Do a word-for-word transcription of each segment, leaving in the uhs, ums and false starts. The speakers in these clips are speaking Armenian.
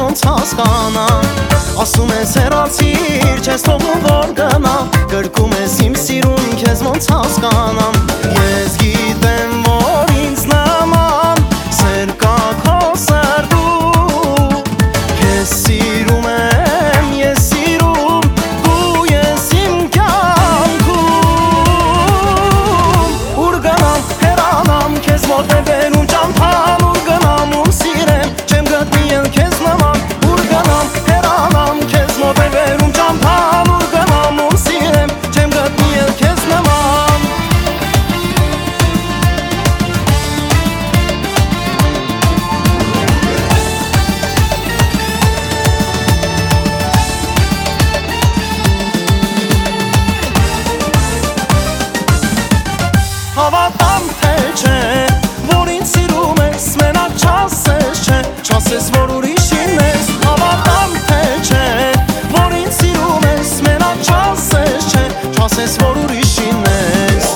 ոնց հասկանամ Ասում ես հեռացիր, չես թողնում որ գնա Գրկում ես իմ սիրուն, քեզ ոնց հասկանամ Ես գիտեմ, որ ինձ նման սեր կա քո սրտում Քեզ սիրում եմ, ես սիրում, դու ես իմ կյանքում Ուր գնամ, հեռանամ, քեզ մոտ է բերում ճամփան Ուր գնամ, ում սիրեմ, չեմ գտնի էլ քեզ նման Ուր գնամ, հեռանամ, քեզ մոտ է բերում ճամփան Ուր գնամ, ում սիրեմ, չեմ գտնի էլ քեզ նման Հավատամ թե չէ, որ ինձ սիրում ես, մենակ չասես չէ, չասես որ ուրիշին ես Հավատամ թե չէ, որ ինձ սիրում ես, մենակ չասես չէ, չասես որ ուրիշին ես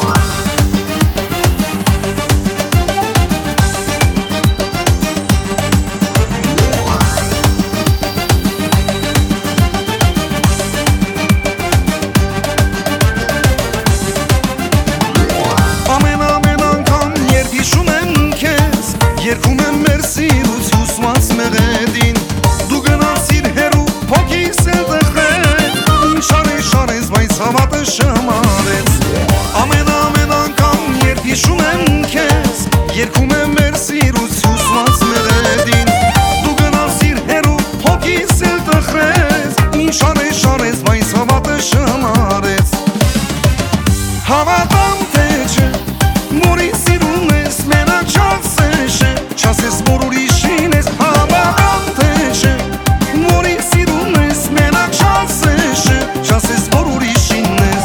Երգում եմ մեր սիրուց հուսված մեղեդին Դու գնացիր հերու փոքիս էլ տխրեց Ինչ արես շարես, բայց հավատը շմարեց Ամեն ամեն անգամ երբ հիշում եմ քեզ Երգում եմ մեր սիրուց հուսված մեղեդին Դու գնացիր հերու փոքիս էլ տխրեց Ինչ արես շարես, բայց հավատը շմարեց Հավատամ թե չէ, որ ինձ սիրում ես, մենակ չասես Չասես որ ուրիշին ես, հավատամ թե չէ Որ ինձ սիրում ես, մենակ չասես Չասես որ ուրիշին ես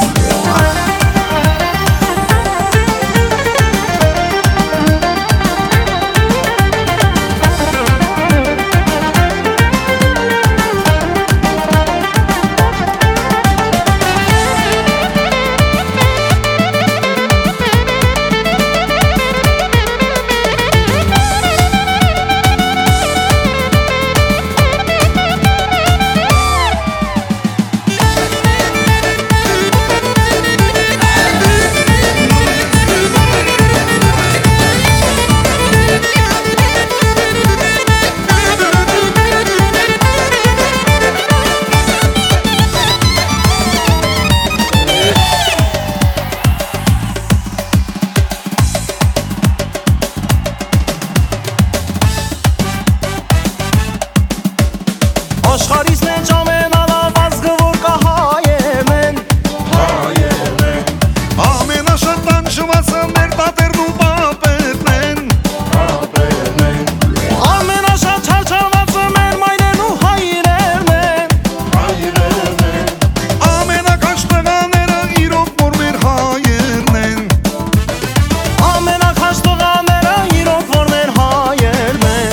Աշխարհիս մեջ ամենալավ ազգը որ կա հայերն են Հայերն են Ամենաշատ տանջվածը մեր պատերն ու պապերն են Պապերն են Ամենաշատ չարչարվածը մեր մայրեն ու հայրերն են Հայրերն են Ամենականչ տղաները իրոք որ մեր հայերն են Ամենականչ տղաները իրոք որ մեր հայերն են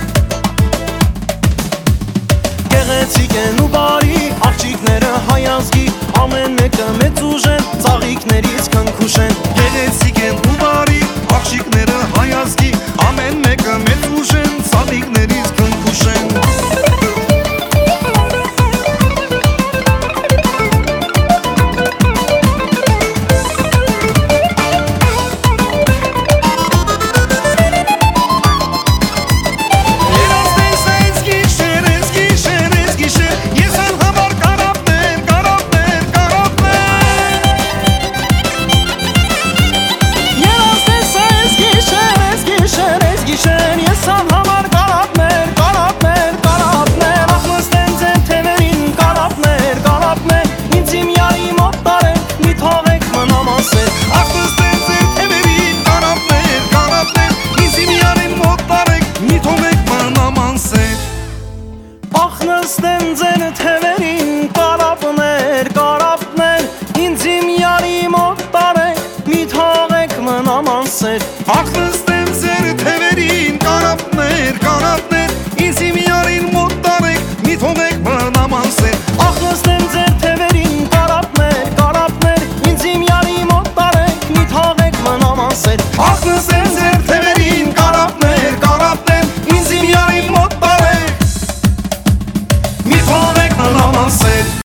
Գեղեցիկ են ու բարի աղջիկները հայ ազգի Ամեն մեկը մեծ ուժ են, ծաղիկներից քնքուշ են Գեղեցիկ են ու բարի աղջիկները հայ ազգի Ամեն մեկը մեծ ուժ են, ծաղիկներից քնքուշ են Ախնստեն ձեն թևերին կարապներ, կարապներ Ինձ իմ յարի մոտ տարեք, մի թողեք մնամ անսեր Ախնստեն ձեր թևերին կարապներ, կարապներ Ինձ իմ յարին մոտ տարեք, մի թողեք մնամ անսեր